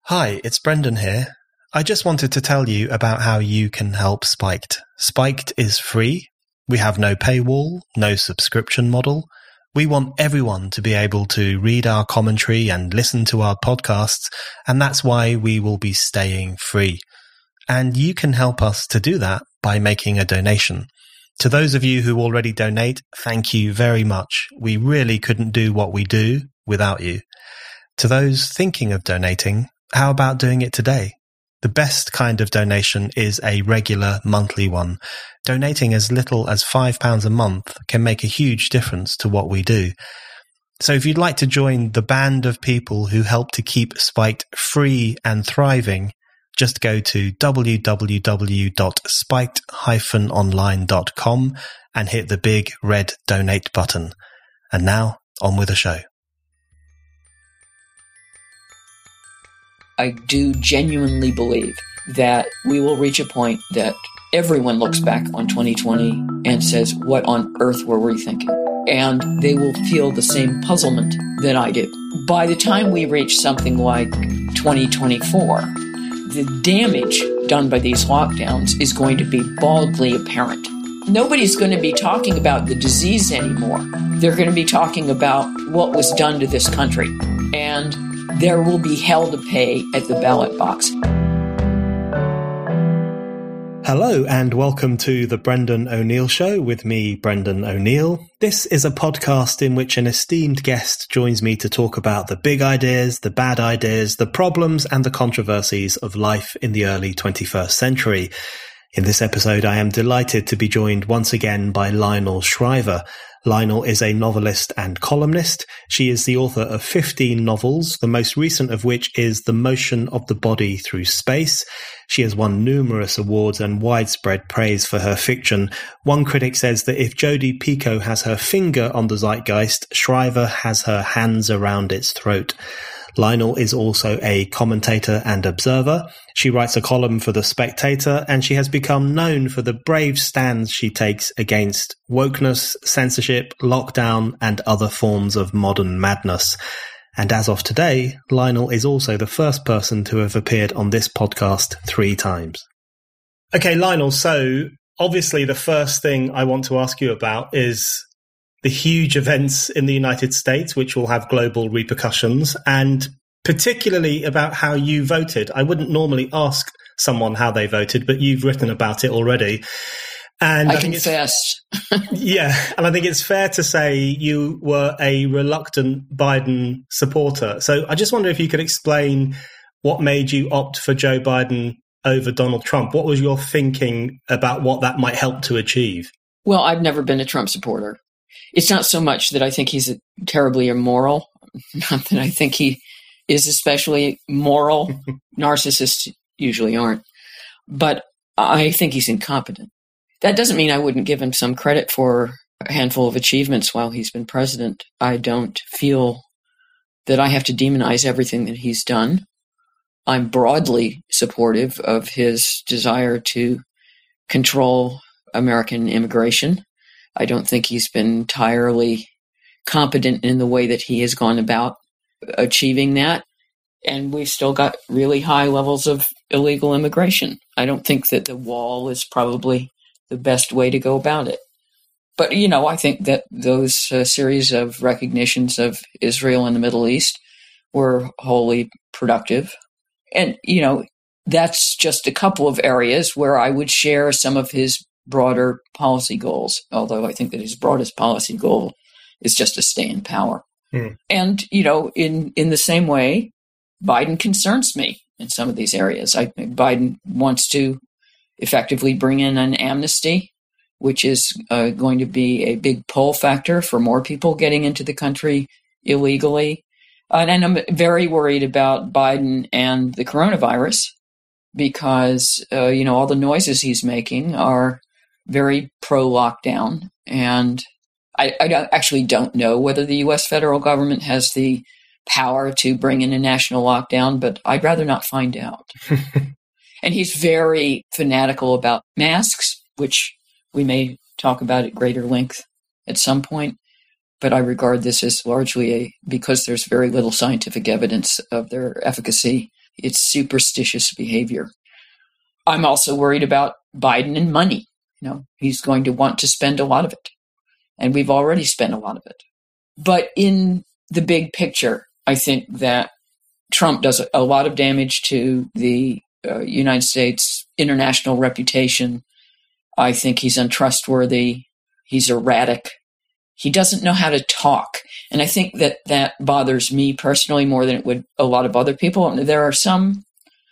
Hi, it's Brendan here. I just wanted to tell you about how you can help Spiked. Spiked is free. We have no paywall, no subscription model. We want everyone to be able to read our commentary and listen to our podcasts, and that's why we will be staying free. And you can help us to do that by making a donation. To those of you who already donate, thank you very much. We really couldn't do what we do without you. To those thinking of donating, how about doing it today? The best kind of donation is a regular monthly one. Donating as little as £5 a month can make a huge difference to what we do. So if you'd like to join the band of people who help to keep Spiked free and thriving, just go to www.spiked-online.com and hit the big red donate button. And now, on with the show. I do genuinely believe that we will reach a point that everyone looks back on 2020 and says, what on earth were we thinking? And they will feel the same puzzlement that I do. By the time we reach something like 2024, the damage done by these lockdowns is going to be baldly apparent. Nobody's going to be talking about the disease anymore. They're going to be talking about what was done to this country. And there will be hell to pay at the ballot box. Hello and welcome to the Brendan O'Neill Show with me, Brendan O'Neill. This is a podcast in which an esteemed guest joins me to talk about the big ideas, the bad ideas, the problems and the controversies of life in the early 21st century. In this episode, I am delighted to be joined once again by Lionel Shriver. Lionel is a novelist and columnist. She is the author of 15 novels, the most recent of which is The Motion of the Body Through Space. She has won numerous awards and widespread praise for her fiction. One critic says that if Jodi Picoult has her finger on the zeitgeist, Shriver has her hands around its throat. Lionel is also a commentator and observer. She writes a column for The Spectator, and she has become known for the brave stands she takes against wokeness, censorship, lockdown, and other forms of modern madness. And as of today, Lionel is also the first person to have appeared on this podcast 3 times. Okay, Lionel, so obviously the first thing I want to ask you about is the huge events in the United States, which will have global repercussions, and particularly about how you voted. I wouldn't normally ask someone how they voted, but you've written about it already. And I confess. Yeah, and I think it's fair to say you were a reluctant Biden supporter. So I just wonder if you could explain what made you opt for Joe Biden over Donald Trump. What was your thinking about what that might help to achieve? Well, I've never been a Trump supporter. It's not so much that I think he's terribly immoral, not that I think he is especially moral. Narcissists usually aren't. But I think he's incompetent. That doesn't mean I wouldn't give him some credit for a handful of achievements while he's been president. I don't feel that I have to demonize everything that he's done. I'm broadly supportive of his desire to control American immigration. I don't think he's been entirely competent in the way that he has gone about achieving that. And we've still got really high levels of illegal immigration. I don't think that the wall is probably the best way to go about it. But, I think that those series of recognitions of Israel and the Middle East were wholly productive. And, that's just a couple of areas where I would share some of his broader policy goals, although I think that his broadest policy goal is just to stay in power. And, in the same way, Biden concerns me in some of these areas. I think Biden wants to effectively bring in an amnesty, which is going to be a big pull factor for more people getting into the country illegally. And I'm very worried about Biden and the coronavirus because, all the noises he's making are very pro-lockdown. And I actually don't know whether the U.S. federal government has the power to bring in a national lockdown, but I'd rather not find out. And he's very fanatical about masks, which we may talk about at greater length at some point. But I regard this as largely because there's very little scientific evidence of their efficacy, It's superstitious behavior. I'm also worried about Biden and money. He's going to want to spend a lot of it. And we've already spent a lot of it. But in the big picture, I think that Trump does a lot of damage to the United States international reputation. I think he's untrustworthy. He's erratic. He doesn't know how to talk. And I think that bothers me personally more than it would a lot of other people. And there are some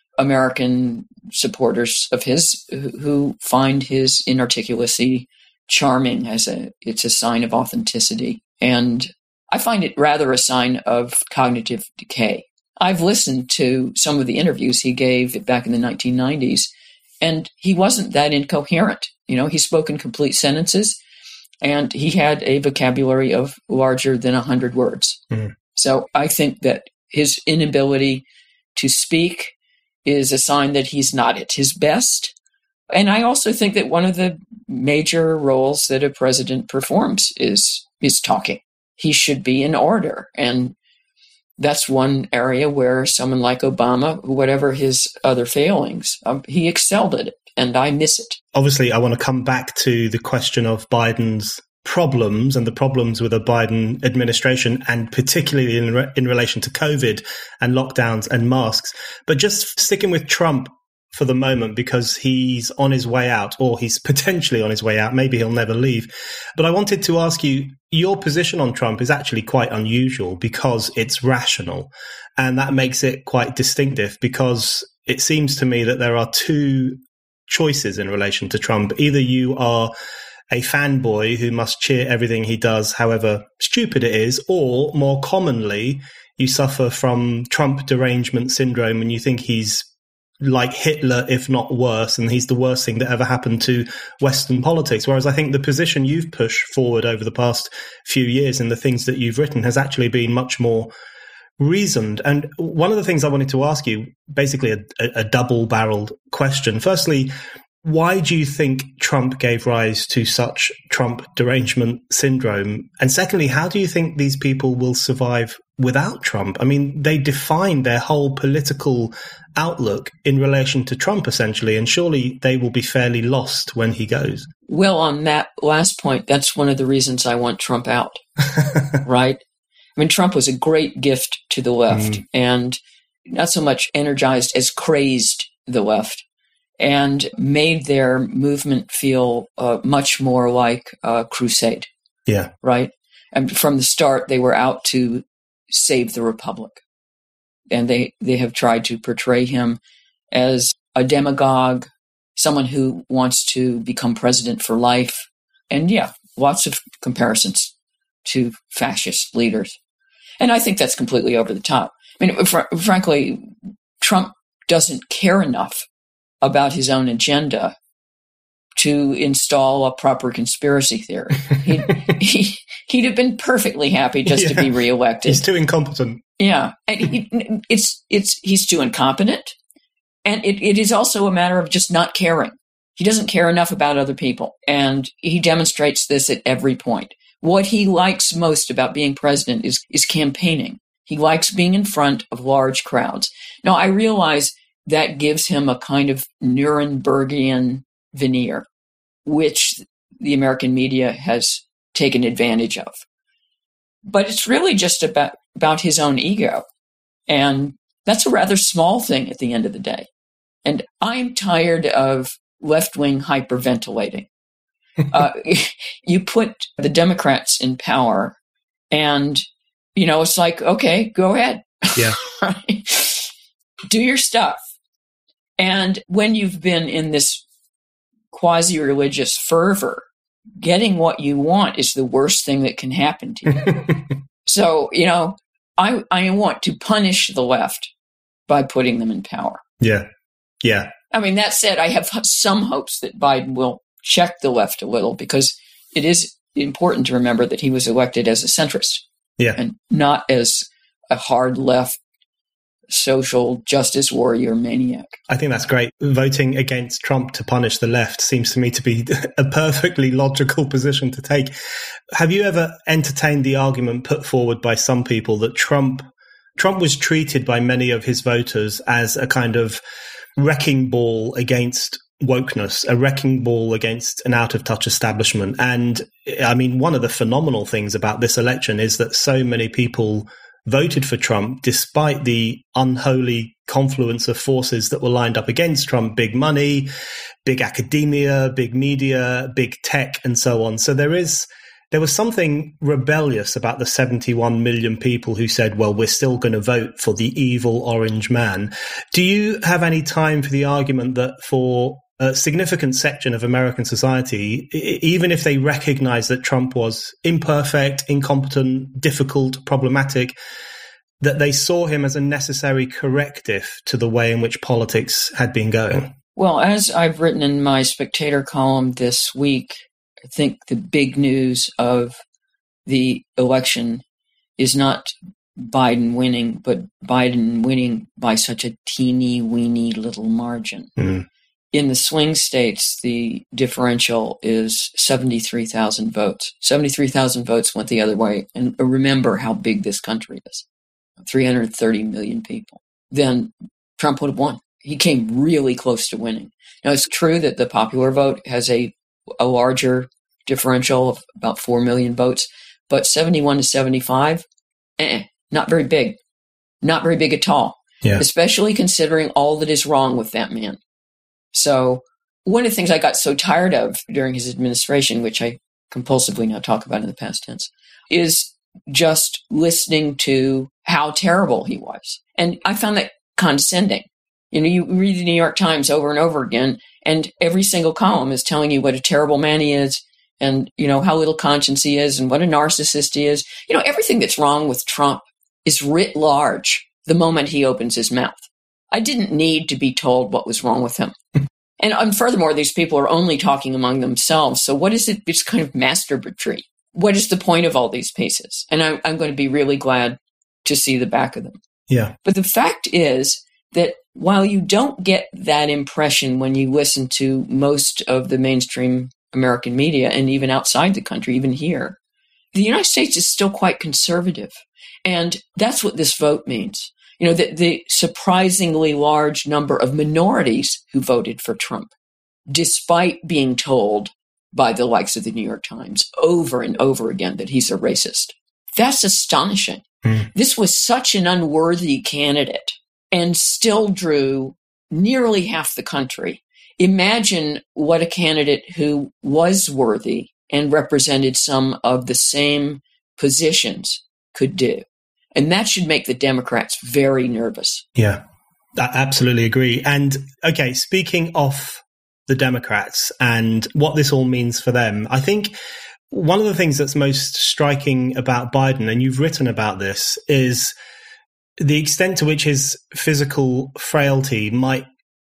American supporters of his who find his inarticulacy charming. It's a sign of authenticity. And I find it rather a sign of cognitive decay. I've listened to some of the interviews he gave back in the 1990s, and he wasn't that incoherent. He spoke in complete sentences, and he had a vocabulary of larger than 100 words. Mm. So I think that his inability to speak is a sign that he's not at his best. And I also think that one of the major roles that a president performs is talking. He should be in order. And that's one area where someone like Obama, whatever his other failings, he excelled at it. And I miss it. Obviously, I want to come back to the question of Biden's problems and the problems with a Biden administration, and particularly in relation to COVID and lockdowns and masks. But just sticking with Trump for the moment, because he's on his way out, or he's potentially on his way out. Maybe he'll never leave. But I wanted to ask you, your position on Trump is actually quite unusual because it's rational. And that makes it quite distinctive, because it seems to me that there are two choices in relation to Trump. Either you are a fanboy who must cheer everything he does, however stupid it is, or more commonly, you suffer from Trump derangement syndrome and you think he's like Hitler, if not worse, and he's the worst thing that ever happened to Western politics. Whereas I think the position you've pushed forward over the past few years and the things that you've written has actually been much more reasoned. And one of the things I wanted to ask you, basically a double-barreled question. Firstly, why do you think Trump gave rise to such Trump derangement syndrome? And secondly, how do you think these people will survive without Trump? I mean, they define their whole political outlook in relation to Trump, essentially, and surely they will be fairly lost when he goes. Well, on that last point, that's one of the reasons I want Trump out, right? I mean, Trump was a great gift to the left, and not so much energized as crazed the left, and made their movement feel much more like a crusade. Yeah. Right? And from the start, they were out to save the republic. And they have tried to portray him as a demagogue, someone who wants to become president for life. And yeah, lots of comparisons to fascist leaders. And I think that's completely over the top. I mean, frankly, Trump doesn't care enough about his own agenda to install a proper conspiracy theory. He'd have been perfectly happy just to be reelected. He's too incompetent. Yeah, and he's too incompetent, and it is also a matter of just not caring. He doesn't care enough about other people, and he demonstrates this at every point. What he likes most about being president is campaigning. He likes being in front of large crowds. Now, I realize that gives him a kind of Nurembergian veneer, which the American media has taken advantage of. But it's really just about his own ego. And that's a rather small thing at the end of the day. And I'm tired of left-wing hyperventilating. You put the Democrats in power and, it's like, okay, go ahead. Yeah. Right? Do your stuff. And when you've been in this quasi-religious fervor, getting what you want is the worst thing that can happen to you. So, I want to punish the left by putting them in power. Yeah. Yeah. I mean, that said, I have some hopes that Biden will check the left a little, because it is important to remember that he was elected as a centrist. Yeah. And not as a hard left social justice warrior maniac. I think that's great. Voting against Trump to punish the left seems to me to be a perfectly logical position to take. Have you ever entertained the argument put forward by some people that Trump Trump was treated by many of his voters as a kind of wrecking ball against wokeness, a wrecking ball against an out-of-touch establishment. And I mean, one of the phenomenal things about this election is that so many people voted for Trump despite the unholy confluence of forces that were lined up against Trump: big money, big academia, big media, big tech, and so on. So there was something rebellious about the 71 million people who said, well, we're still going to vote for the evil orange man. Do you have any time for the argument that for a significant section of American society, even if they recognize that Trump was imperfect, incompetent, difficult, problematic, that they saw him as a necessary corrective to the way in which politics had been going? Well, as I've written in my Spectator column this week, I think the big news of the election is not Biden winning, but Biden winning by such a teeny weeny little margin. Mm-hmm. In the swing states, the differential is 73,000 votes. 73,000 votes went the other way. And remember how big this country is. 330 million people. Then Trump would have won. He came really close to winning. Now, it's true that the popular vote has a larger differential of about 4 million votes, but 71 to 75, not very big. Not very big at all. Yeah. Especially considering all that is wrong with that man. So one of the things I got so tired of during his administration, which I compulsively now talk about in the past tense, is just listening to how terrible he was. And I found that condescending. You know, you read the New York Times over and over again, and every single column is telling you what a terrible man he is, and, you know, how little conscience he is, and what a narcissist he is. You know, everything that's wrong with Trump is writ large the moment he opens his mouth. I didn't need to be told what was wrong with him. And furthermore, these people are only talking among themselves. So what is it? It's kind of masturbatory. What is the point of all these pieces? And I'm going to be really glad to see the back of them. Yeah. But the fact is that while you don't get that impression when you listen to most of the mainstream American media, and even outside the country, even here, the United States is still quite conservative. And that's what this vote means. You know, the surprisingly large number of minorities who voted for Trump, despite being told by the likes of the New York Times over and over again that he's a racist. That's astonishing. This was such an unworthy candidate and still drew nearly half the country. Imagine what a candidate who was worthy and represented some of the same positions could do. And that should make the Democrats very nervous. Yeah, I absolutely agree. And okay, speaking of the Democrats and what this all means for them, I think one of the things that's most striking about Biden, and you've written about this, is the extent to which his physical frailty might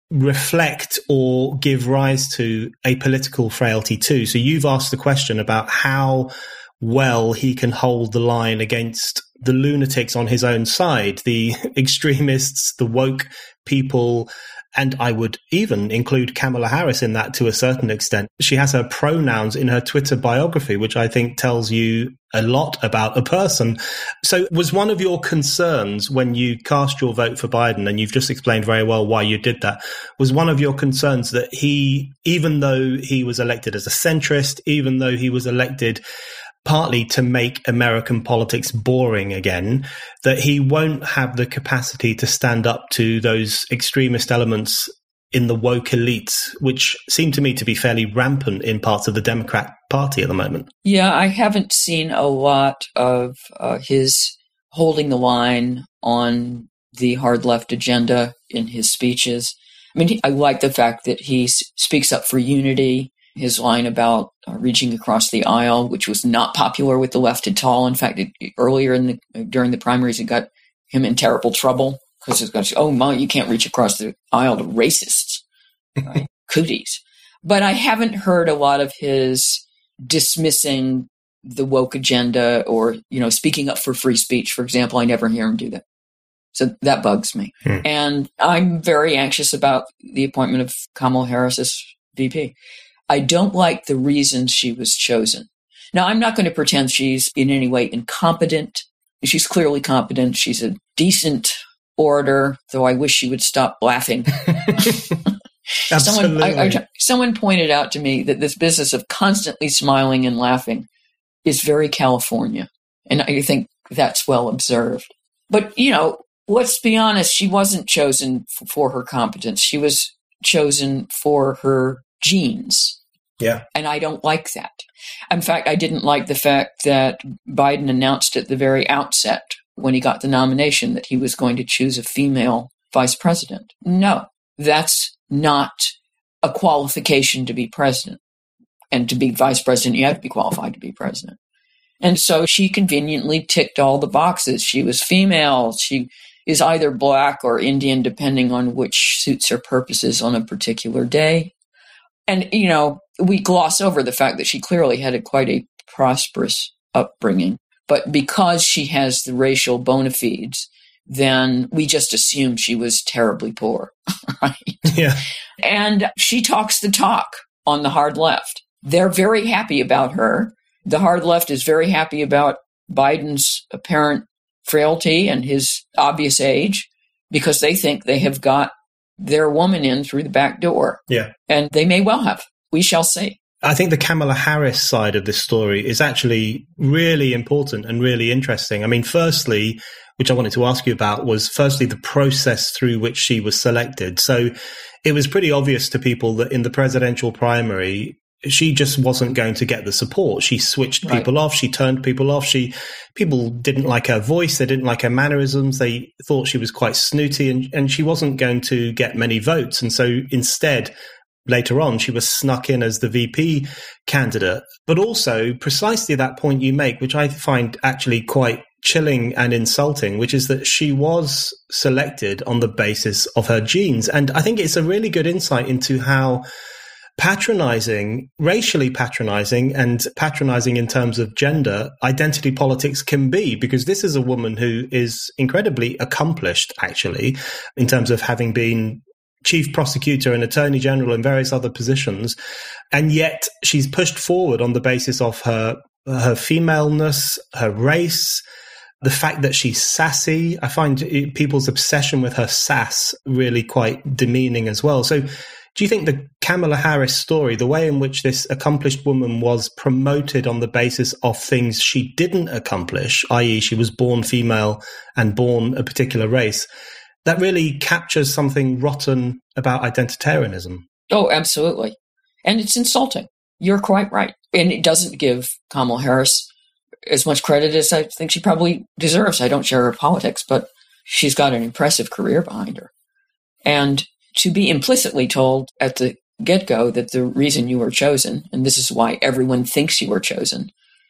reflect or give rise to a political frailty too. So you've asked the question about how well he can hold the line against the lunatics on his own side, the extremists, the woke people, and I would even include Kamala Harris in that to a certain extent. She has her pronouns in her Twitter biography, which I think tells you a lot about a person. So was one of your concerns when you cast your vote for Biden, and you've just explained very well why you did that, was one of your concerns that he, even though he was elected as a centrist, even though he was elected partly to make American politics boring again, that he won't have the capacity to stand up to those extremist elements in the woke elites, which seem to me to be fairly rampant in parts of the Democrat Party at the moment? Yeah, I haven't seen a lot of his holding the line on the hard left agenda in his speeches. I mean, I like the fact that he speaks up for unity. His line about reaching across the aisle, which was not popular with the left at all. In fact, earlier during the primaries, it got him in terrible trouble because it's got, oh my, you can't reach across the aisle to racists, right? Cooties. But I haven't heard a lot of his dismissing the woke agenda or, you know, speaking up for free speech, for example. I never hear him do that. So that bugs me. And I'm very anxious about the appointment of Kamala Harris as VP. I don't like the reason she was chosen. Now, I'm not going to pretend she's in any way incompetent She's clearly competent. She's a decent orator, though I wish she would stop laughing. Absolutely. Someone pointed out to me that this business of constantly smiling and laughing is very California. And I think that's well observed. But, let's be honest, she wasn't chosen for her competence. She was chosen for her genes. Yeah. And I don't like that. In fact, I didn't like the fact that Biden announced at the very outset when he got the nomination that he was going to choose a female vice president. No, that's not a qualification to be president. And to be vice president, you have to be qualified to be president. And so she conveniently ticked all the boxes. She was female. She is either Black or Indian, depending on which suits her purposes on a particular day. And, we gloss over the fact that she clearly had quite a prosperous upbringing. But because she has the racial bona fides, then we just assume she was terribly poor, right? Yeah. And she talks the talk on the hard left. They're very happy about her. The hard left is very happy about Biden's apparent frailty and his obvious age because they think they have got their woman in through the back door. Yeah. And they may well have. We shall see. I think the Kamala Harris side of this story is actually really important and really interesting. I mean, firstly, which I wanted to ask you about was firstly the process through which she was selected. So it was pretty obvious to people that in the presidential primary, she just wasn't going to get the support. She switched people off. She turned people off. People didn't like her voice. They didn't like her mannerisms. They thought she was quite snooty and she wasn't going to get many votes. And so instead, later on, she was snuck in as the VP candidate. But also precisely that point you make, which I find actually quite chilling and insulting, which is that she was selected on the basis of her genes. And I think it's a really good insight into how patronizing, racially patronizing, and patronizing in terms of gender identity politics can be, because this is a woman who is incredibly accomplished, actually, in terms of having been chief prosecutor and attorney general and various other positions. And yet she's pushed forward on the basis of her femaleness, her race, the fact that she's sassy. I find people's obsession with her sass really quite demeaning as well. So do you think the Kamala Harris story, the way in which this accomplished woman was promoted on the basis of things she didn't accomplish, i.e. she was born female and born a particular race, that really captures something rotten about identitarianism? Oh, absolutely. And it's insulting. You're quite right. And it doesn't give Kamala Harris as much credit as I think she probably deserves. I don't share her politics, but she's got an impressive career behind her. And to be implicitly told at the get-go that the reason you were chosen, and this is why everyone thinks you were chosen,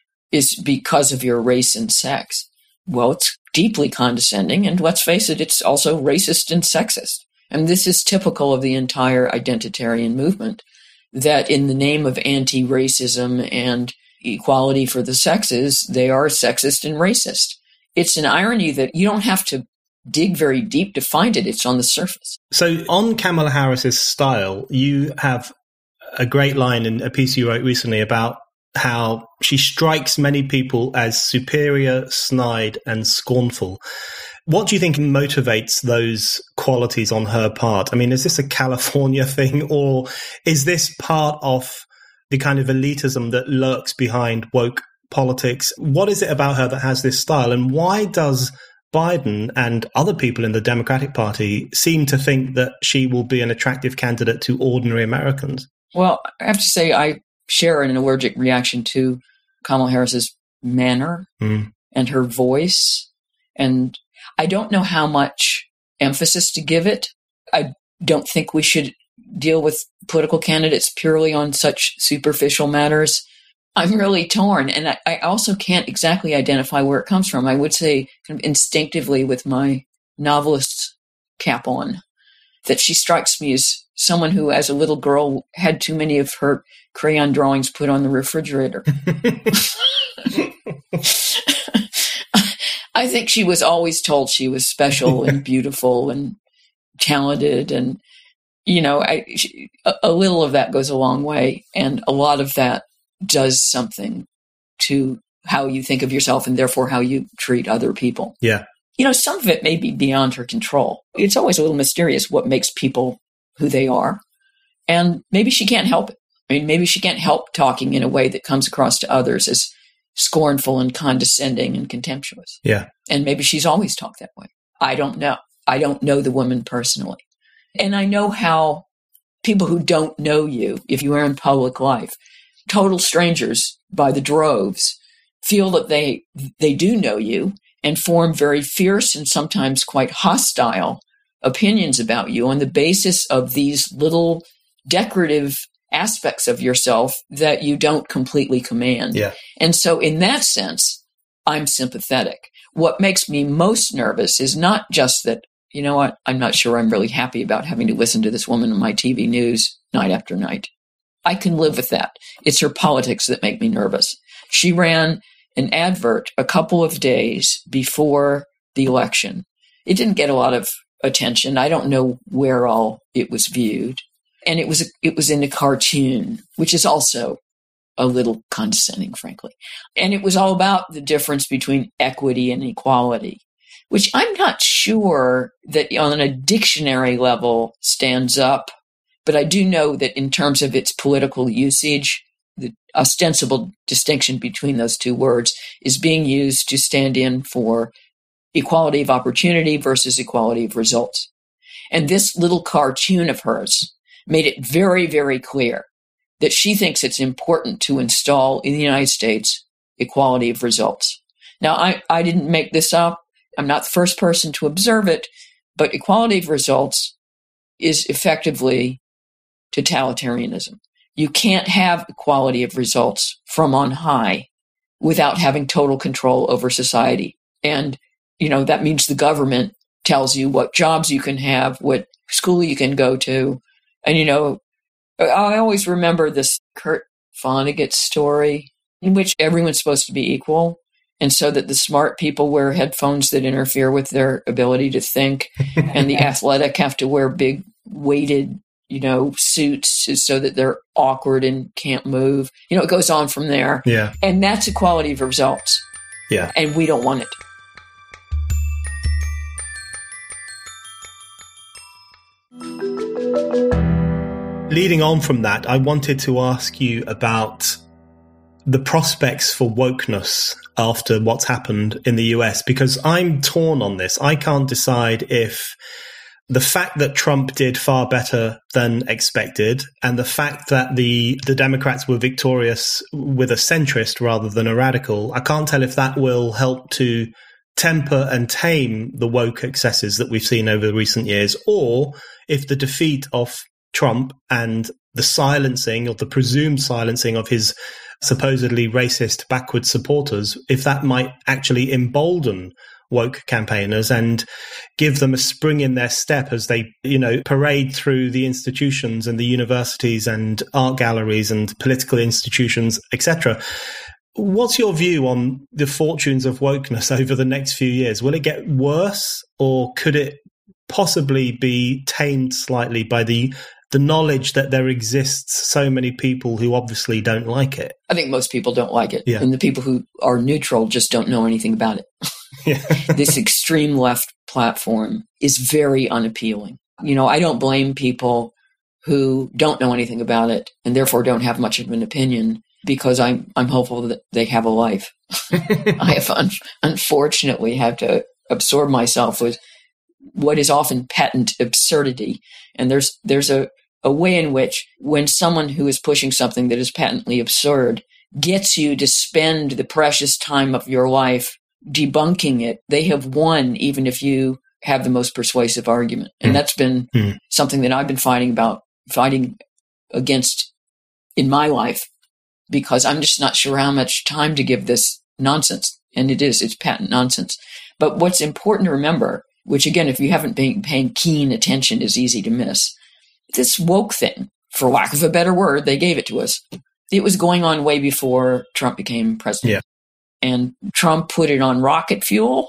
is because of your race and sex. Well, it's deeply condescending, and let's face it, it's also racist and sexist. And this is typical of the entire identitarian movement, that in the name of anti-racism and equality for the sexes, they are sexist and racist. It's an irony that you don't have to dig very deep to find it. It's on the surface. So on Kamala Harris's style, you have a great line in a piece you wrote recently about how she strikes many people as superior, snide, and scornful. What do you think motivates those qualities on her part? I mean, is this a California thing, or is this part of the kind of elitism that lurks behind woke politics? What is it about her that has this style, and why does Biden and other people in the Democratic Party seem to think that she will be an attractive candidate to ordinary Americans? Well, I have to say I share an allergic reaction to Kamala Harris's manner and her voice. And I don't know how much emphasis to give it. I don't think we should deal with political candidates purely on such superficial matters. I'm really torn, and I also can't exactly identify where it comes from. I would say kind of instinctively with my novelist's cap on, that she strikes me as someone who, as a little girl, had too many of her crayon drawings put on the refrigerator. I think she was always told she was special and beautiful and talented, and, a little of that goes a long way, and a lot of that does something to how you think of yourself and therefore how you treat other people. Yeah. Some of it may be beyond her control. It's always a little mysterious what makes people who they are. And maybe she can't help it. Maybe she can't help talking in a way that comes across to others as scornful and condescending and contemptuous. Yeah. And maybe she's always talked that way. I don't know. I don't know the woman personally. And I know how people who don't know you, if you are in public life, total strangers by the droves, feel that they do know you and form very fierce and sometimes quite hostile opinions about you on the basis of these little decorative aspects of yourself that you don't completely command. Yeah. And so in that sense, I'm sympathetic. What makes me most nervous is not just that, I'm not sure I'm really happy about having to listen to this woman on my TV news night after night. I can live with that. It's her politics that make me nervous. She ran an advert a couple of days before the election. It didn't get a lot of attention. I don't know where all it was viewed. And it was in a cartoon, which is also a little condescending, frankly. And it was all about the difference between equity and equality, which I'm not sure that on a dictionary level stands up. But I do know that in terms of its political usage, the ostensible distinction between those two words is being used to stand in for equality of opportunity versus equality of results. And this little cartoon of hers made it very, very clear that she thinks it's important to install in the United States equality of results. Now, I didn't make this up. I'm not the first person to observe it, but equality of results is effectively totalitarianism. You can't have equality of results from on high without having total control over society. And, that means the government tells you what jobs you can have, what school you can go to. And, I always remember this Kurt Vonnegut story in which everyone's supposed to be equal. And so that the smart people wear headphones that interfere with their ability to think, and the athletic have to wear big weighted, suits so that they're awkward and can't move. It goes on from there. Yeah. And that's equality of results. Yeah. And we don't want it. Leading on from that, I wanted to ask you about the prospects for wokeness after what's happened in the US, because I'm torn on this. I can't decide if the fact that Trump did far better than expected and the fact that the Democrats were victorious with a centrist rather than a radical, I can't tell if that will help to temper and tame the woke excesses that we've seen over recent years, or if the defeat of Trump and the silencing or the presumed silencing of his supposedly racist backward supporters, if that might actually embolden woke campaigners and give them a spring in their step as they, parade through the institutions and the universities and art galleries and political institutions, etc. What's your view on the fortunes of wokeness over the next few years? Will it get worse, or could it possibly be tamed slightly by the knowledge that there exists so many people who obviously don't like it? I think most people don't like it. Yeah. And the people who are neutral just don't know anything about it. Yeah. This extreme left platform is very unappealing. I don't blame people who don't know anything about it and therefore don't have much of an opinion, because I'm hopeful that they have a life. I have unfortunately had to absorb myself with what is often patent absurdity. And there's a way in which when someone who is pushing something that is patently absurd gets you to spend the precious time of your life debunking it, they have won, even if you have the most persuasive argument. And that's been something that I've been fighting against in my life, because I'm just not sure how much time to give this nonsense. And it's patent nonsense. But what's important to remember, which again, if you haven't been paying keen attention, is easy to miss, this woke thing, for lack of a better word, they gave it to us. It was going on way before Trump became president. Yeah. And Trump put it on rocket fuel,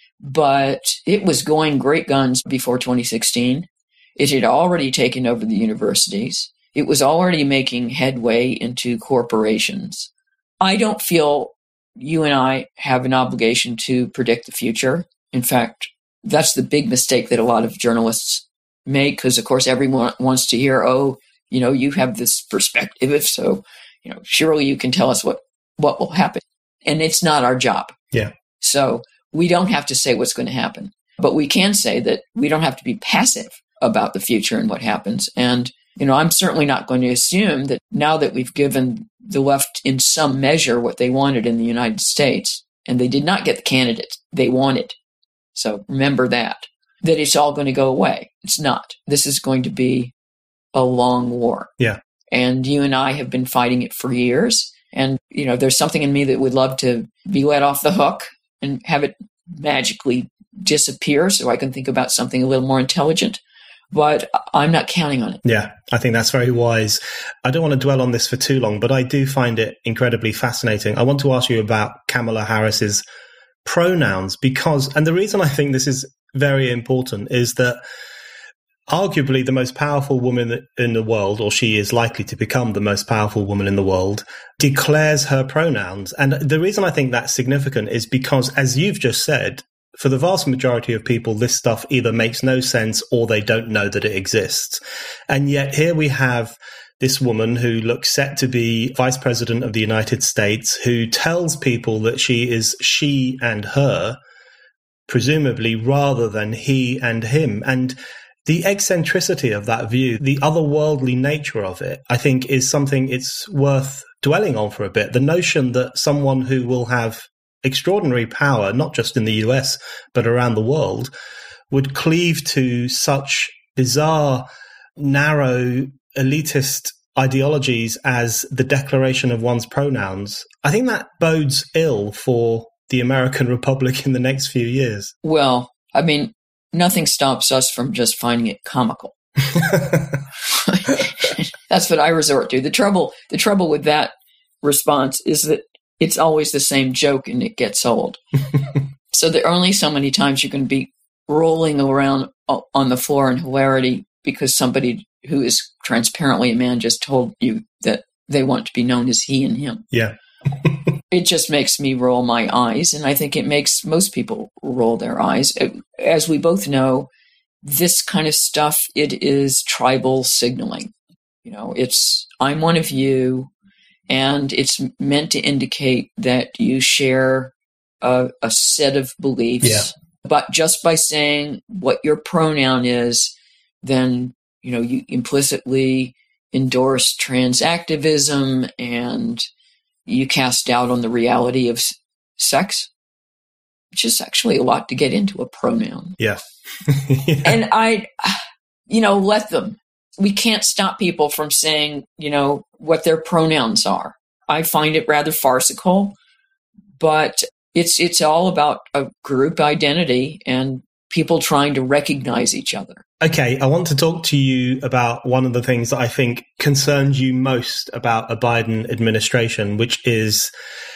but it was going great guns before 2016. It had already taken over the universities. It was already making headway into corporations. I don't feel you and I have an obligation to predict the future. In fact, that's the big mistake that a lot of journalists make, because, of course, everyone wants to hear, oh, you have this perspective. If so, surely you can tell us what will happen. And it's not our job. Yeah. So we don't have to say what's going to happen. But we can say that we don't have to be passive about the future and what happens. And, I'm certainly not going to assume that now that we've given the left in some measure what they wanted in the United States, and they did not get the candidate they wanted. So remember that it's all going to go away. It's not. This is going to be a long war. Yeah. And you and I have been fighting it for years. And, there's something in me that would love to be let off the hook and have it magically disappear so I can think about something a little more intelligent. But I'm not counting on it. Yeah, I think that's very wise. I don't want to dwell on this for too long, but I do find it incredibly fascinating. I want to ask you about Kamala Harris's pronouns and the reason I think this is very important is that arguably the most powerful woman in the world, or she is likely to become the most powerful woman in the world, declares her pronouns. And the reason I think that's significant is because, as you've just said, for the vast majority of people, this stuff either makes no sense or they don't know that it exists. And yet here we have this woman who looks set to be Vice President of the United States, who tells people that she is she and her, presumably, rather than he and him. And the eccentricity of that view, the otherworldly nature of it, I think is something it's worth dwelling on for a bit. The notion that someone who will have extraordinary power, not just in the US, but around the world, would cleave to such bizarre, narrow, elitist ideologies as the declaration of one's pronouns. I think that bodes ill for the American Republic in the next few years. Well, I mean, nothing stops us from just finding it comical. That's what I resort to. The trouble with that response is that it's always the same joke and it gets old. So there are only so many times you can be rolling around on the floor in hilarity because somebody who is transparently a man just told you that they want to be known as he and him. Yeah. It just makes me roll my eyes, and I think it makes most people roll their eyes. As we both know, this kind of stuff, it is tribal signaling. It's I'm one of you, and it's meant to indicate that you share a set of beliefs. Yeah. But just by saying what your pronoun is, then, you implicitly endorse trans activism and you cast doubt on the reality of sex, which is actually a lot to get into a pronoun. Yeah. Yeah. And let them. We can't stop people from saying, what their pronouns are. I find it rather farcical, but it's all about a group identity and people trying to recognize each other. Okay, I want to talk to you about one of the things that I think concerns you most about a Biden administration, which is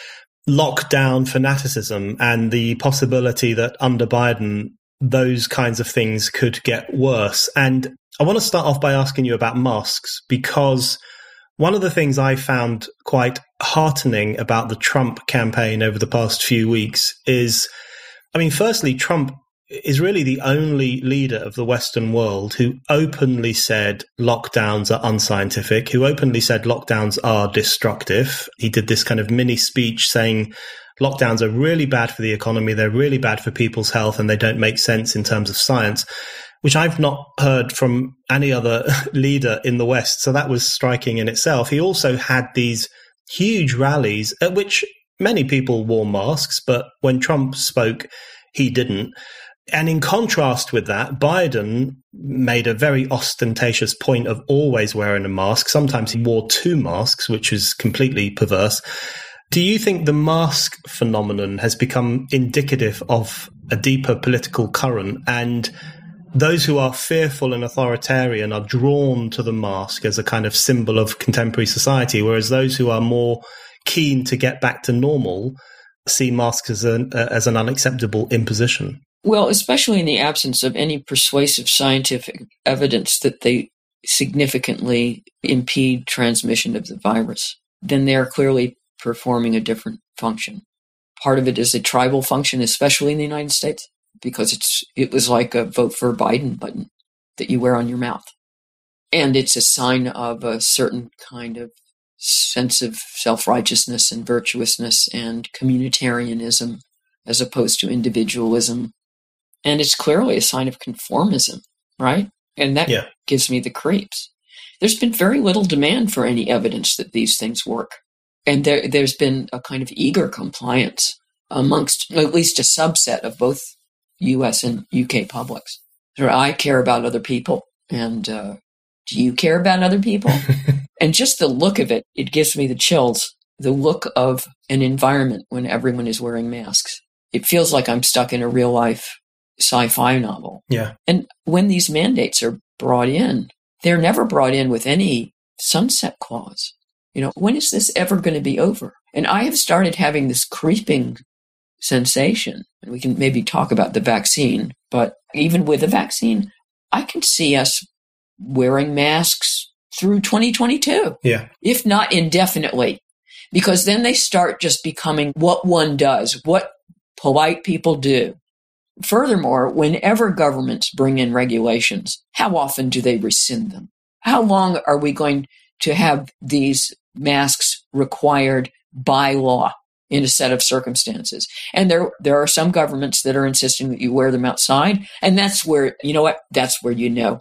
lockdown fanaticism and the possibility that under Biden, those kinds of things could get worse. And I want to start off by asking you about masks, because one of the things I found quite heartening about the Trump campaign over the past few weeks is, firstly, Trump is really the only leader of the Western world who openly said lockdowns are unscientific, who openly said lockdowns are destructive. He did this kind of mini speech saying lockdowns are really bad for the economy, they're really bad for people's health, and they don't make sense in terms of science, which I've not heard from any other leader in the West. So that was striking in itself. He also had these huge rallies at which many people wore masks, but when Trump spoke, he didn't. And in contrast with that, Biden made a very ostentatious point of always wearing a mask. Sometimes he wore two masks, which is completely perverse. Do you think the mask phenomenon has become indicative of a deeper political current, and those who are fearful and authoritarian are drawn to the mask as a kind of symbol of contemporary society, whereas those who are more keen to get back to normal see masks as an unacceptable imposition? Well, especially in the absence of any persuasive scientific evidence that they significantly impede transmission of the virus, then they are clearly performing a different function. part of it is a tribal function, especially in the United States, because it was like a vote for Biden button that you wear on your mouth. And it's a sign of a certain kind of sense of self-righteousness and virtuousness and communitarianism as opposed to individualism. And it's clearly a sign of conformism, right? And that gives me the creeps. There's been very little demand for any evidence that these things work. And there's been a kind of eager compliance amongst at least a subset of both US and UK publics. So I care about other people. And do you care about other people? And just the look of it, it gives me the chills. The look of an environment when everyone is wearing masks. It feels like I'm stuck in a real life sci-fi novel. Yeah. And when these mandates are brought in, they're never brought in with any sunset clause. When is this ever going to be over? And I have started having this creeping sensation, and we can maybe talk about the vaccine, but even with the vaccine, I can see us wearing masks through 2022. Yeah. If not indefinitely, because then they start just becoming what one does, what polite people do. Furthermore, whenever governments bring in regulations, how often do they rescind them? How long are we going to have these masks required by law in a set of circumstances? And there are some governments that are insisting that you wear them outside. And that's where, that's where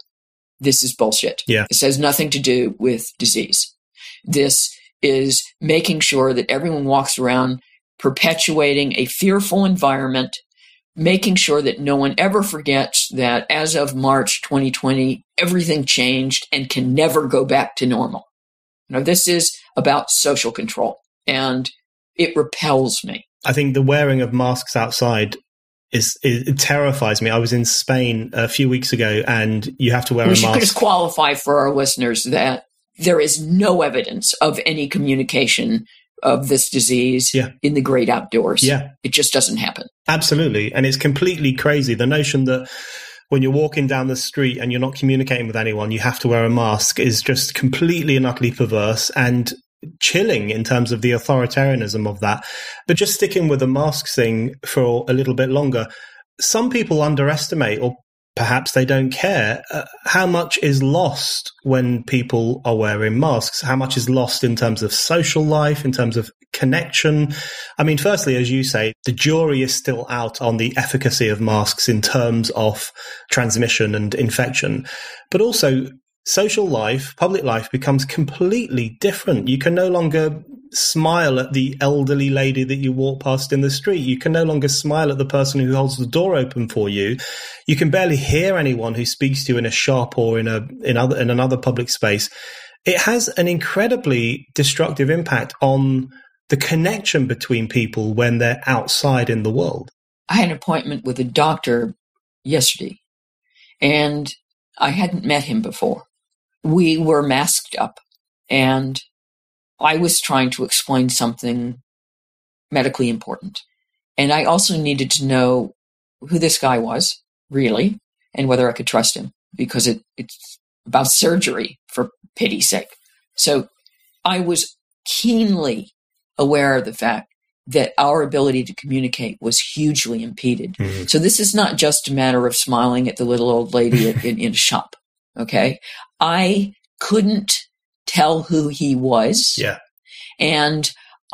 this is bullshit. Yeah. This has nothing to do with disease. This is making sure that everyone walks around perpetuating a fearful environment, making sure that no one ever forgets that as of March 2020, everything changed and can never go back to normal. This is about social control, and it repels me. I think the wearing of masks outside it terrifies me. I was in Spain a few weeks ago, and you have to wear a mask. We should just qualify for our listeners that there is no evidence of any communication of this disease in the great outdoors. Yeah. It just doesn't happen. Absolutely. And it's completely crazy. The notion that when you're walking down the street and you're not communicating with anyone, you have to wear a mask is just completely and utterly perverse and chilling in terms of the authoritarianism of that. But just sticking with the masks thing for a little bit longer, some people underestimate, or perhaps they don't care, how much is lost when people are wearing masks, how much is lost in terms of social life, in terms of connection. I mean, firstly, as you say, the jury is still out on the efficacy of masks in terms of transmission and infection, but also social life, public life becomes completely different. You can no longer smile at the elderly lady that you walk past in the street. You can no longer smile at the person who holds the door open for you. You can barely hear anyone who speaks to you in a shop or in another public space. It has an incredibly destructive impact on the connection between people when they're outside in the world. I had an appointment with a doctor yesterday, and I hadn't met him before. We were masked up, and I was trying to explain something medically important. And I also needed to know who this guy was, really, and whether I could trust him, because it's about surgery, for pity's sake. So I was keenly aware of the fact that our ability to communicate was hugely impeded. Mm-hmm. So this is not just a matter of smiling at the little old lady in a shop, okay? I couldn't tell who he was. Yeah. And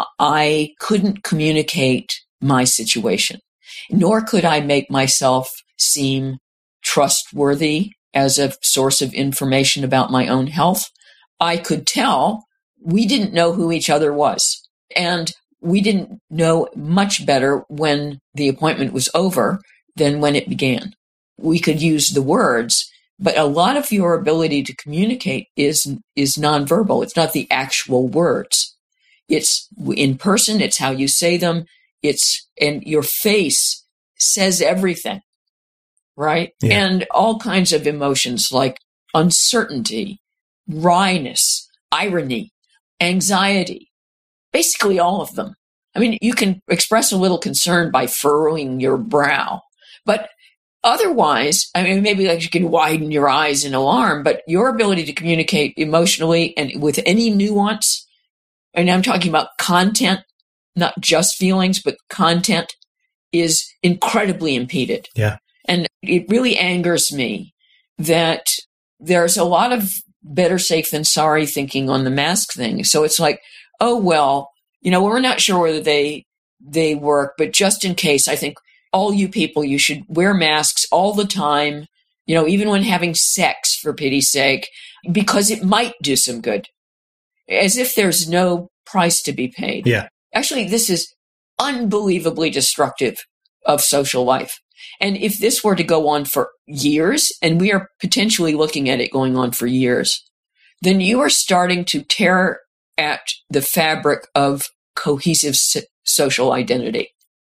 I couldn't communicate my situation, nor could I make myself seem trustworthy as a source of information about my own health. I could tell we didn't know who each other was. And we didn't know much better when the appointment was over than when it began. We could use the words, but a lot of your ability to communicate is nonverbal. It's not the actual words. It's in person. It's how you say them. And your face says everything, right? Yeah. And all kinds of emotions like uncertainty, wryness, irony, anxiety, basically all of them. I mean, you can express a little concern by furrowing your brow, but otherwise, I mean, maybe like you can widen your eyes in alarm, but your ability to communicate emotionally and with any nuance, and I'm talking about content, not just feelings, but content, is incredibly impeded. Yeah. And it really angers me that there's a lot of better safe than sorry thinking on the mask thing. So it's like, oh, well, we're not sure whether they work, but just in case, I think all you people, you should wear masks all the time, even when having sex, for pity's sake, because it might do some good. As if there's no price to be paid. Yeah. Actually, this is unbelievably destructive of social life. And if this were to go on for years, and we are potentially looking at it going on for years, then you are starting to tear at the fabric of cohesive social identity.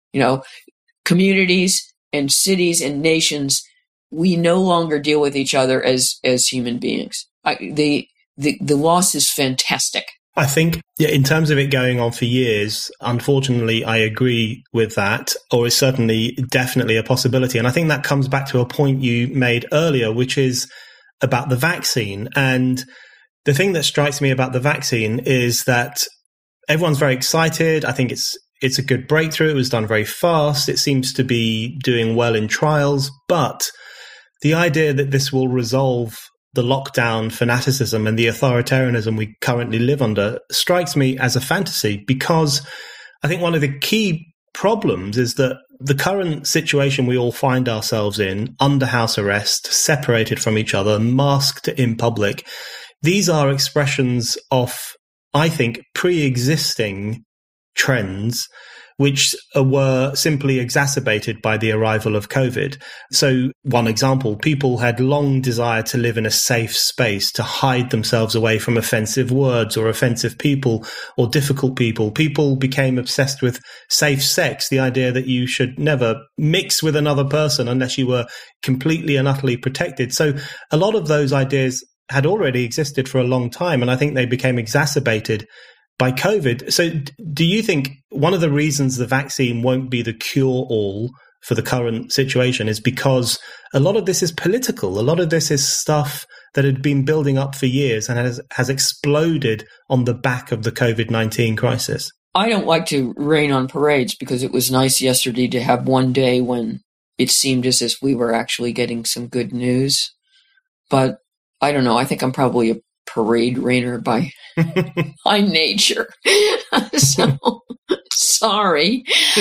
Communities and cities and nations, we no longer deal with each other as human beings. The loss is fantastic. I think, in terms of it going on for years, unfortunately, I agree with that, or is certainly definitely a possibility. And I think that comes back to a point you made earlier, which is about the vaccine. And the thing that strikes me about the vaccine is that everyone's very excited. I think it's a good breakthrough. It was done very fast. It seems to be doing well in trials. But the idea that this will resolve the lockdown fanaticism and the authoritarianism we currently live under strikes me as a fantasy, because I think one of the key problems is that the current situation we all find ourselves in, under house arrest, separated from each other, masked in public, these are expressions of, I think, pre-existing trends which were simply exacerbated by the arrival of COVID. So one example, people had long desired to live in a safe space, to hide themselves away from offensive words or offensive people or difficult people. People became obsessed with safe sex, the idea that you should never mix with another person unless you were completely and utterly protected. So a lot of those ideas had already existed for a long time, and I think they became exacerbated by COVID. So do you think one of the reasons the vaccine won't be the cure-all for the current situation is because a lot of this is political? A lot of this is stuff that had been building up for years and has exploded on the back of the COVID-19 crisis? I don't like to rain on parades, because it was nice yesterday to have one day when it seemed as if we were actually getting some good news. But I don't know. I think I'm probably a parade rainer by nature. So sorry.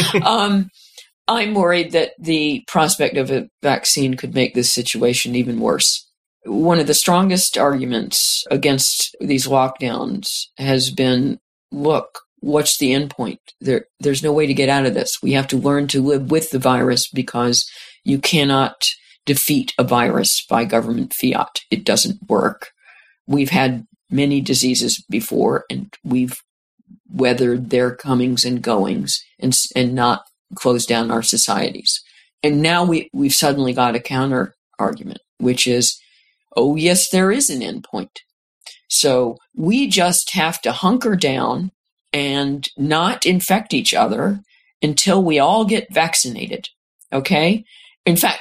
I'm worried that the prospect of a vaccine could make this situation even worse. One of the strongest arguments against these lockdowns has been, look, what's the end point? There's no way to get out of this. We have to learn to live with the virus, because you cannot defeat a virus by government fiat. It doesn't work. We've had many diseases before, and we've weathered their comings and goings and not closed down our societies. And now we've suddenly got a counter argument, which is, oh, yes, there is an end point. So we just have to hunker down and not infect each other until we all get vaccinated. Okay? In fact,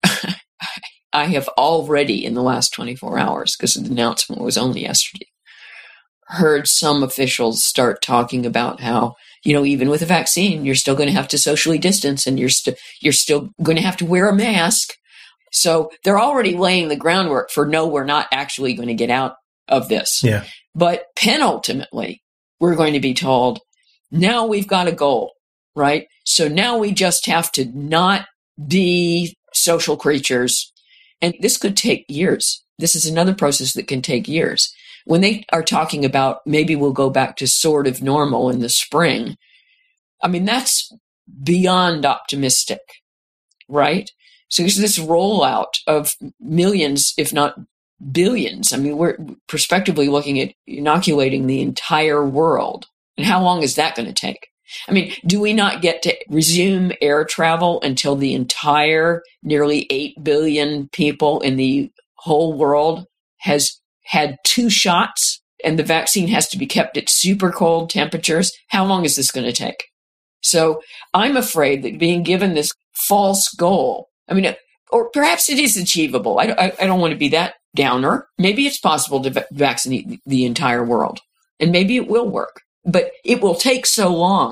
I have already, in the last 24 hours, because the announcement was only yesterday, heard some officials start talking about how, even with a vaccine, you're still going to have to socially distance, and you're still going to have to wear a mask. So they're already laying the groundwork for, no, we're not actually going to get out of this. Yeah. But penultimately, we're going to be told, now we've got a goal, right? So now we just have to not be social creatures. And this could take years. This is another process that can take years. When they are talking about maybe we'll go back to sort of normal in the spring, I mean, that's beyond optimistic, right? So there's this rollout of millions, if not billions. I mean, we're prospectively looking at inoculating the entire world. And how long is that going to take? I mean, do we not get to resume air travel until the entire nearly 8 billion people in the whole world has had 2 shots, and the vaccine has to be kept at super cold temperatures? How long is this going to take? So I'm afraid that being given this false goal, I mean, or perhaps it is achievable. I don't want to be that downer. Maybe it's possible to vaccinate the entire world, and maybe it will work. But it will take so long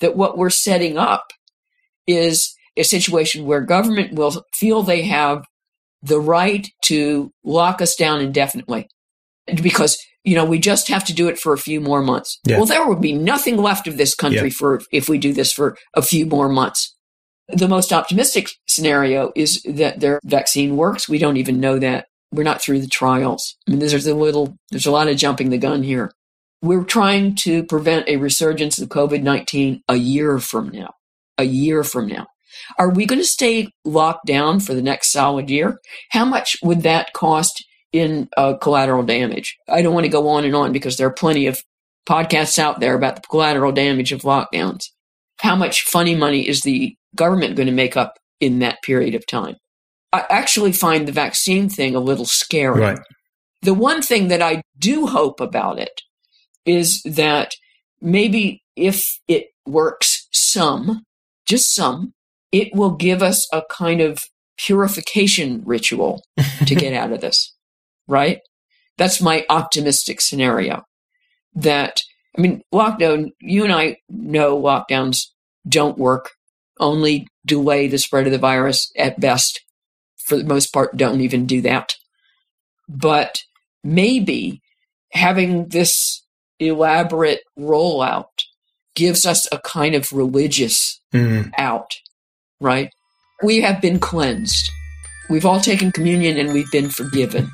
that what we're setting up is a situation where government will feel they have the right to lock us down indefinitely because, we just have to do it for a few more months. Yeah. Well, there will be nothing left of this country if we do this for a few more months. The most optimistic scenario is that their vaccine works. We don't even know that. We're not through the trials. I mean, there's a lot of jumping the gun here. We're trying to prevent a resurgence of COVID-19 a year from now. A year from now. Are we going to stay locked down for the next solid year? How much would that cost in collateral damage? I don't want to go on and on because there are plenty of podcasts out there about the collateral damage of lockdowns. How much funny money is the government going to make up in that period of time? I actually find the vaccine thing a little scary. Right. The one thing that I do hope about it is that maybe if it works just some, it will give us a kind of purification ritual to get out of this, right? That's my optimistic scenario. Lockdown, you and I know lockdowns don't work, only delay the spread of the virus at best. For the most part, don't even do that. But maybe having this elaborate rollout gives us a kind of religious out, right? We have been cleansed. We've all taken communion and we've been forgiven.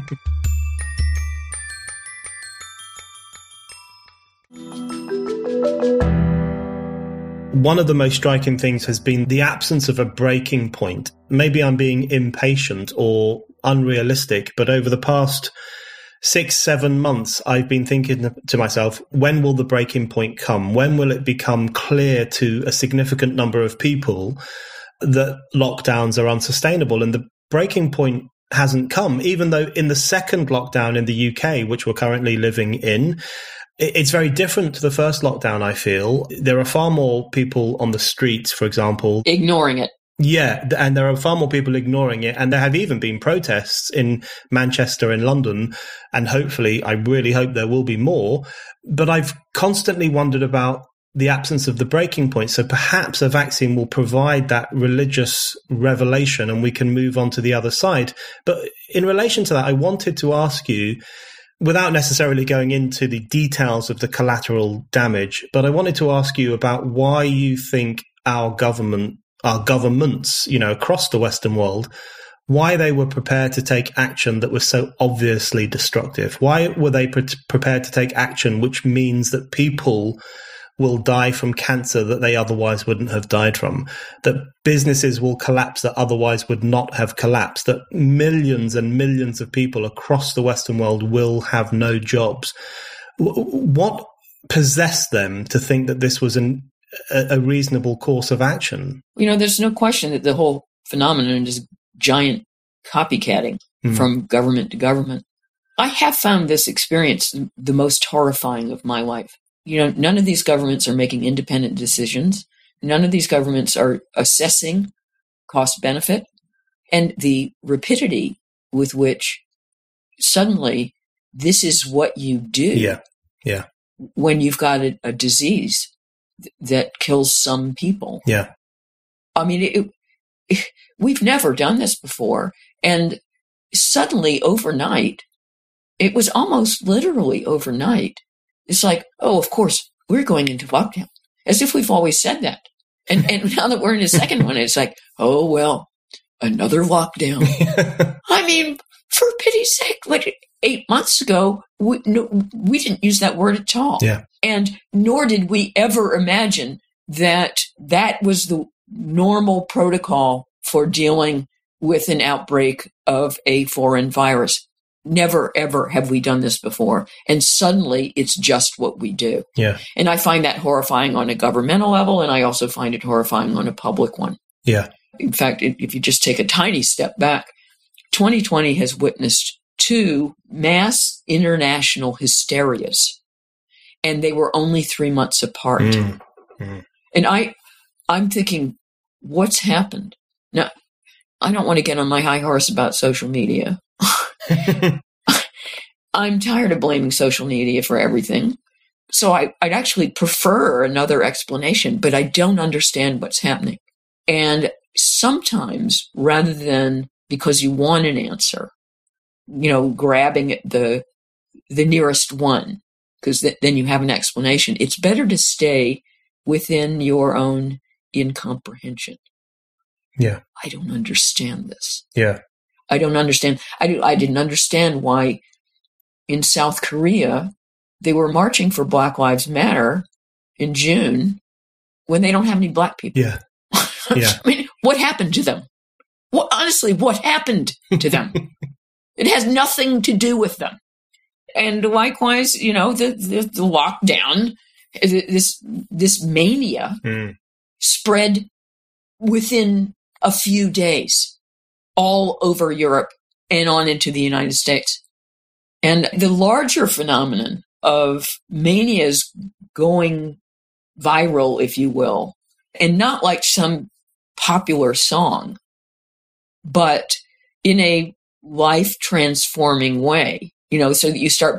One of the most striking things has been the absence of a breaking point. Maybe I'm being impatient or unrealistic, but over the past 6-7 months, I've been thinking to myself, when will the breaking point come? When will it become clear to a significant number of people that lockdowns are unsustainable? And the breaking point hasn't come, even though in the second lockdown in the UK, which we're currently living in, it's very different to the first lockdown, I feel. There are far more people on the streets, for example. Ignoring it. Yeah, and there are far more people ignoring it. And there have even been protests in Manchester and London. And hopefully, I really hope there will be more. But I've constantly wondered about the absence of the breaking point. So perhaps a vaccine will provide that religious revelation and we can move on to the other side. But in relation to that, I wanted to ask you, without necessarily going into the details of the collateral damage, but I wanted to ask you about why you think our governments, across the Western world, why they were prepared to take action that was so obviously destructive. Why were they prepared to take action which means that people will die from cancer that they otherwise wouldn't have died from, that businesses will collapse that otherwise would not have collapsed, that millions and millions of people across the Western world will have no jobs? What possessed them to think that this was a reasonable course of action? There's no question that the whole phenomenon is giant copycatting from government to government. I have found this experience the most horrifying of my life. None of these governments are making independent decisions. None of these governments are assessing cost benefit. And the rapidity with which suddenly this is what you do when you've got a disease that kills some people. Yeah. I mean, we've never done this before. And suddenly overnight, it was almost literally overnight. It's like, oh, of course, we're going into lockdown, as if we've always said that. And now that we're in a second one, it's like, oh, well, another lockdown. I mean, for pity's sake, 8 months ago, we didn't use that word at all. Yeah. And nor did we ever imagine that was the normal protocol for dealing with an outbreak of a foreign virus. Never, ever have we done this before. And suddenly it's just what we do. Yeah. And I find that horrifying on a governmental level, and I also find it horrifying on a public one. Yeah. In fact, if you just take a tiny step back, 2020 has witnessed 2 mass international hysterias, and they were only 3 months apart. And I'm thinking, what's happened? Now, I don't want to get on my high horse about social media. I'm tired of blaming social media for everything. So I'd actually prefer another explanation, but I don't understand what's happening. And sometimes, rather than because you want an answer, grabbing at the nearest one, because then you have an explanation, it's better to stay within your own incomprehension. Yeah. I don't understand this. Yeah. I don't understand. I didn't understand why in South Korea they were marching for Black Lives Matter in June when they don't have any black people. Yeah. Yeah. I mean, what happened to them? Honestly, what happened to them? It has nothing to do with them. And likewise, the lockdown, this mania spread within a few days all over Europe and on into the United States. And the larger phenomenon of manias going viral, if you will, and not like some popular song, but in a life-transforming way, so that you start,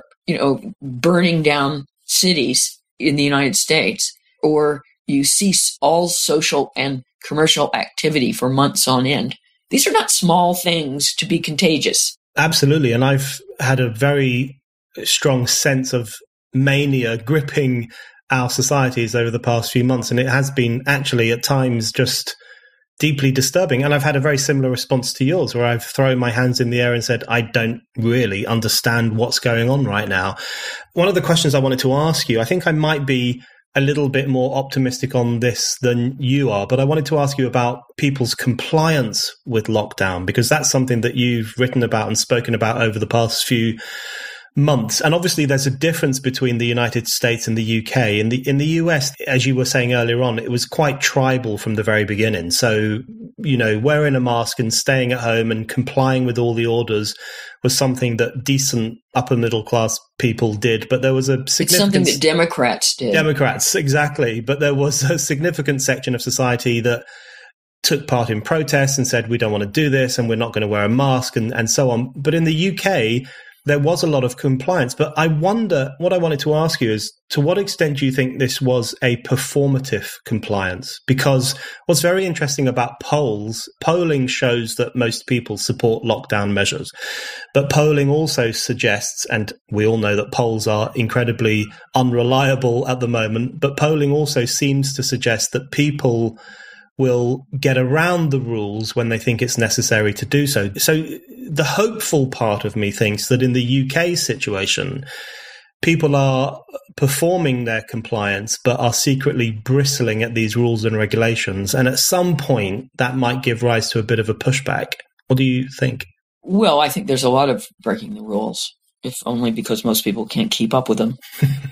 burning down cities in the United States, or you cease all social and commercial activity for months on end. These are not small things to be contagious. Absolutely. And I've had a very strong sense of mania gripping our societies over the past few months. And it has been actually at times just deeply disturbing. And I've had a very similar response to yours, where I've thrown my hands in the air and said, I don't really understand what's going on right now. One of the questions I wanted to ask you, I think I might be a little bit more optimistic on this than you are, but I wanted to ask you about people's compliance with lockdown, because that's something that you've written about and spoken about over the past few months. And obviously there's a difference between the United States and the UK. In the US, as you were saying earlier on, it was quite tribal from the very beginning. So, wearing a mask and staying at home and complying with all the orders was something that decent upper middle class people did. But there was a significant... It's something that Democrats did. Democrats, exactly. But there was a significant section of society that took part in protests and said, we don't want to do this and we're not going to wear a mask and so on. But in the UK, there was a lot of compliance. But I wonder, what I wanted to ask you is, to what extent do you think this was a performative compliance? Because what's very interesting about polling shows that most people support lockdown measures. But polling also suggests, and we all know that polls are incredibly unreliable at the moment, but polling also seems to suggest that people will get around the rules when they think it's necessary to do so. So the hopeful part of me thinks that in the UK situation, people are performing their compliance, but are secretly bristling at these rules and regulations. And at some point, that might give rise to a bit of a pushback. What do you think? Well, I think there's a lot of breaking the rules, if only because most people can't keep up with them.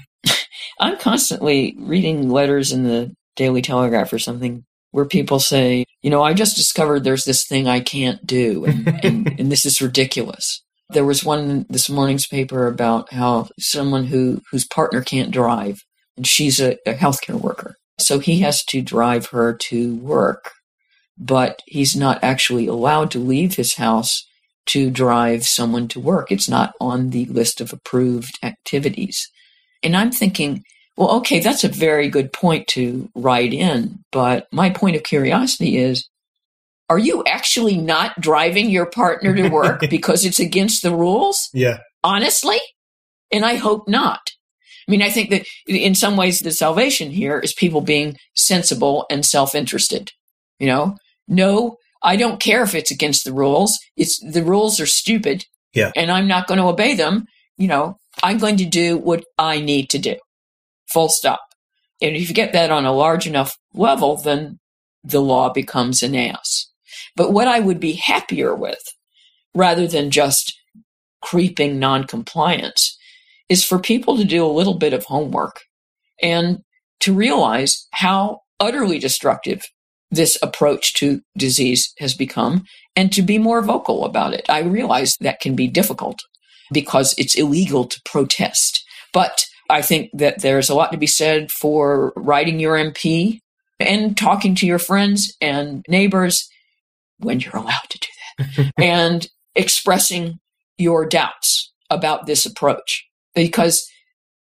I'm constantly reading letters in the Daily Telegraph or something where people say, I just discovered there's this thing I can't do, and this is ridiculous. There was one in this morning's paper about how someone whose partner can't drive, and she's a healthcare worker. So he has to drive her to work, but he's not actually allowed to leave his house to drive someone to work. It's not on the list of approved activities. And I'm thinking, well, okay, that's a very good point to write in, but my point of curiosity is, are you actually not driving your partner to work because it's against the rules? Yeah. Honestly? And I hope not. I mean, I think that in some ways the salvation here is people being sensible and self-interested. No, I don't care if it's against the rules. The rules are stupid. Yeah. And I'm not going to obey them. I'm going to do what I need to do. Full stop. And if you get that on a large enough level, then the law becomes an ass. But what I would be happier with, rather than just creeping noncompliance, is for people to do a little bit of homework and to realize how utterly destructive this approach to disease has become, and to be more vocal about it. I realize that can be difficult because it's illegal to protest. But I think that there's a lot to be said for writing your MP and talking to your friends and neighbors when you're allowed to do that, and expressing your doubts about this approach. Because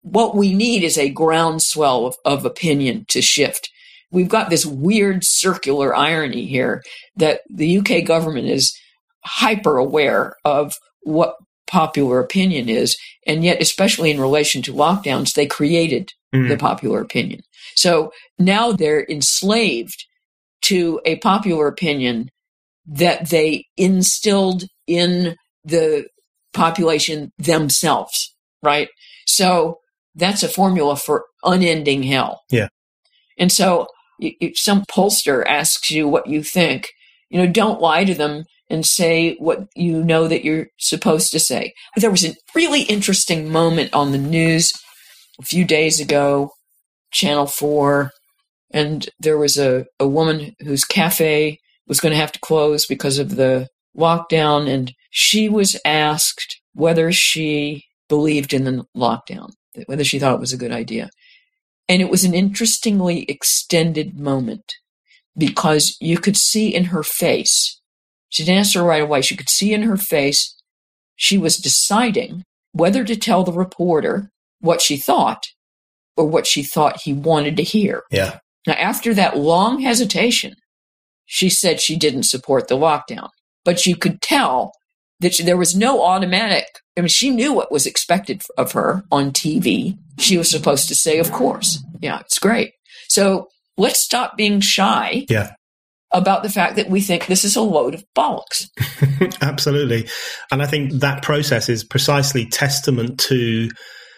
what we need is a groundswell of opinion to shift. We've got this weird circular irony here that the UK government is hyper aware of what popular opinion is, and yet, especially in relation to lockdowns, they created the popular opinion. So now they're enslaved to a popular opinion that they instilled in the population themselves, right? So that's a formula for unending hell. Yeah. And so if some pollster asks you what you think, don't lie to them and say what you know that you're supposed to say. There was a really interesting moment on the news a few days ago, Channel 4, and there was a woman whose cafe was going to have to close because of the lockdown, and she was asked whether she believed in the lockdown, whether she thought it was a good idea. And it was an interestingly extended moment because you could see in her face, she didn't answer right away, she could see in her face she was deciding whether to tell the reporter what she thought or what she thought he wanted to hear. Yeah. Now, after that long hesitation, she said she didn't support the lockdown. But you could tell that there was no automatic, she knew what was expected of her on TV. She was supposed to say, of course. Yeah, it's great. So let's stop being shy about the fact that we think this is a load of bollocks. Absolutely. And I think that process is precisely testament to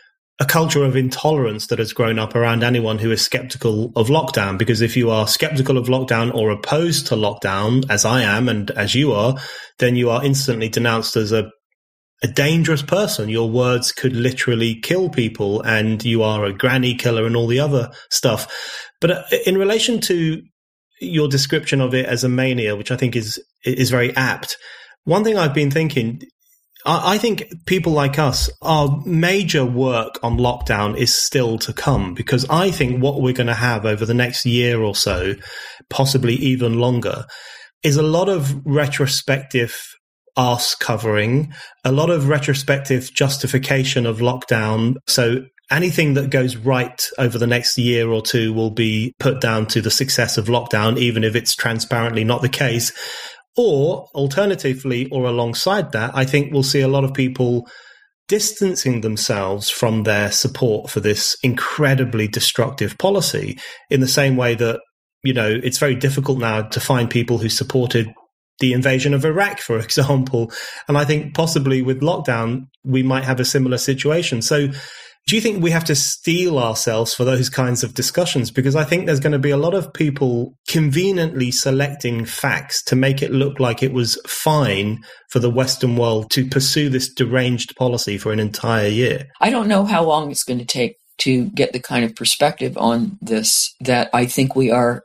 a culture of intolerance that has grown up around anyone who is skeptical of lockdown. Because if you are skeptical of lockdown or opposed to lockdown, as I am and as you are, then you are instantly denounced as a dangerous person. Your words could literally kill people, and you are a granny killer and all the other stuff. But in relation to your description of it as a mania, which I think is very apt, one thing I've been thinking, I think people like us, our major work on lockdown is still to come, because I think what we're going to have over the next year or so, possibly even longer, is a lot of retrospective arse covering, a lot of retrospective justification of lockdown. So anything that goes right over the next year or two will be put down to the success of lockdown, even if it's transparently not the case. Or alternatively, or alongside that, I think we'll see a lot of people distancing themselves from their support for this incredibly destructive policy, in the same way that, it's very difficult now to find people who supported the invasion of Iraq, for example. And I think possibly with lockdown, we might have a similar situation. So do you think we have to steel ourselves for those kinds of discussions? Because I think there's going to be a lot of people conveniently selecting facts to make it look like it was fine for the Western world to pursue this deranged policy for an entire year. I don't know how long it's going to take to get the kind of perspective on this that I think we are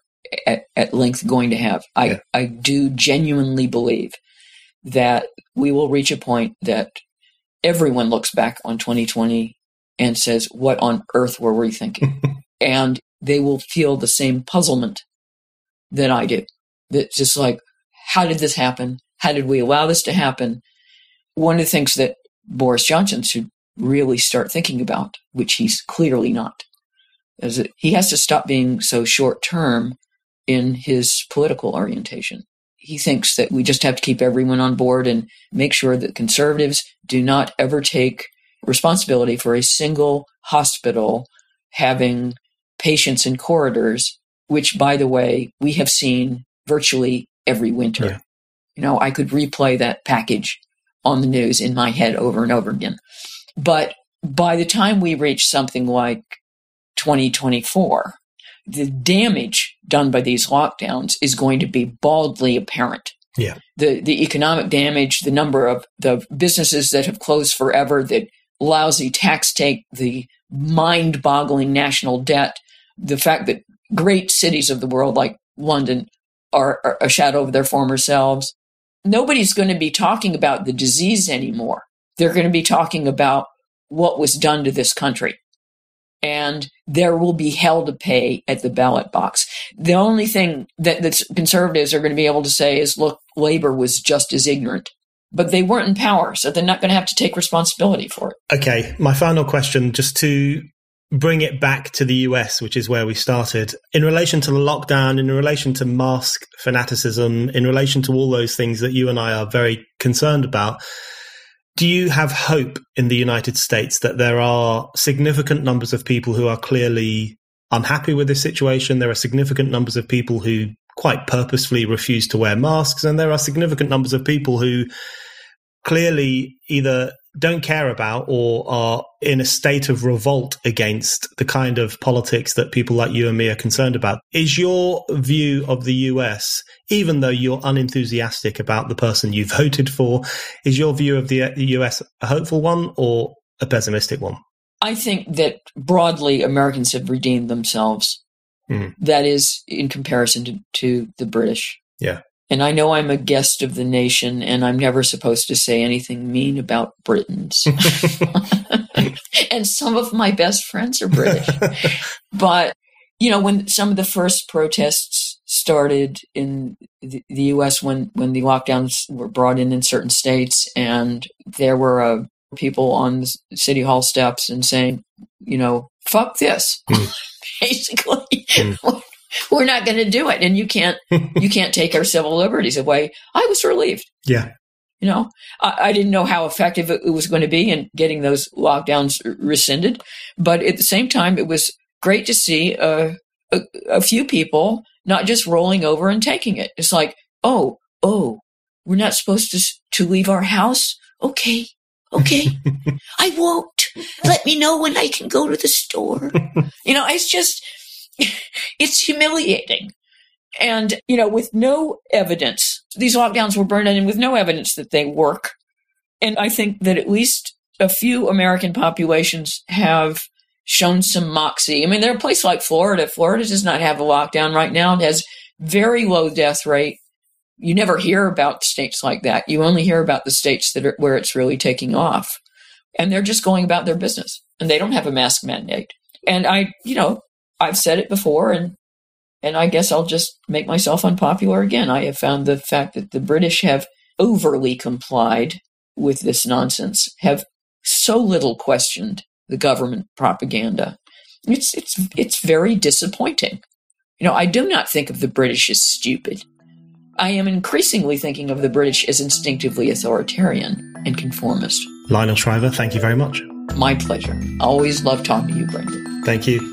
at length going to have. I do genuinely believe that we will reach a point that everyone looks back on 2020 and says, what on earth were we thinking? And they will feel the same puzzlement that I do. That's just like, how did this happen? How did we allow this to happen? One of the things that Boris Johnson should really start thinking about, which he's clearly not, is that he has to stop being so short-term in his political orientation. He thinks that we just have to keep everyone on board and make sure that conservatives do not ever take responsibility for a single hospital having patients in corridors, which, by the way, we have seen virtually every winter. Yeah. I could replay that package on the news in my head over and over again. But by the time we reach something like 2024, the damage done by these lockdowns is going to be baldly apparent. Yeah. The economic damage, the number of the businesses that have closed forever, the lousy tax take, the mind-boggling national debt, the fact that great cities of the world like London are a shadow of their former selves. Nobody's going to be talking about the disease anymore. They're going to be talking about what was done to this country. And there will be hell to pay at the ballot box. The only thing that conservatives are going to be able to say is, look, Labor was just as ignorant. But they weren't in power, so they're not going to have to take responsibility for it. Okay, my final question, just to bring it back to the US, which is where we started, in relation to the lockdown, in relation to mask fanaticism, in relation to all those things that you and I are very concerned about, do you have hope in the United States that there are significant numbers of people who are clearly unhappy with this situation? There are significant numbers of people who quite purposefully refuse to wear masks, and there are significant numbers of people who clearly either don't care about or are in a state of revolt against the kind of politics that people like you and me are concerned about. Is your view of the US, even though you're unenthusiastic about the person you voted for, is your view of the US a hopeful one or a pessimistic one? I think that broadly Americans have redeemed themselves. That is in comparison to the British. Yeah. And I know I'm a guest of the nation, and I'm never supposed to say anything mean about Britons. And some of my best friends are British. But, when some of the first protests started in the U.S., when the lockdowns were brought in certain states, and there were people on the city hall steps and saying, fuck this, basically. We're not going to do it, and you can't take our civil liberties away. I was relieved. Yeah, I didn't know how effective it was going to be in getting those lockdowns rescinded, but at the same time, it was great to see a few people not just rolling over and taking it. It's like, oh, we're not supposed to leave our house. Okay, I won't. Let me know when I can go to the store. It's just. It's humiliating. And, with no evidence, these lockdowns were burned in with no evidence that they work. And I think that at least a few American populations have shown some moxie. I mean, there are places like Florida. Florida does not have a lockdown right now. It has very low death rate. You never hear about states like that. You only hear about the states where it's really taking off. And they're just going about their business. And they don't have a mask mandate. And I've said it before, and I guess I'll just make myself unpopular again. I have found the fact that the British have overly complied with this nonsense, have so little questioned the government propaganda. It's very disappointing. I do not think of the British as stupid. I am increasingly thinking of the British as instinctively authoritarian and conformist. Lionel Shriver, thank you very much. My pleasure. I always love talking to you, Brendan. Thank you.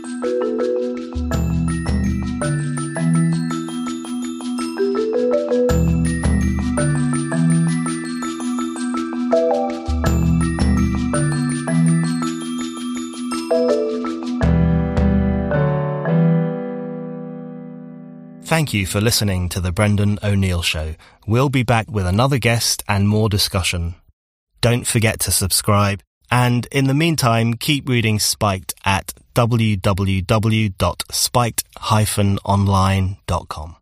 Thank you for listening to The Brendan O'Neill Show. We'll be back with another guest and more discussion. Don't forget to subscribe, and in the meantime, keep reading Spiked at www.spiked-online.com.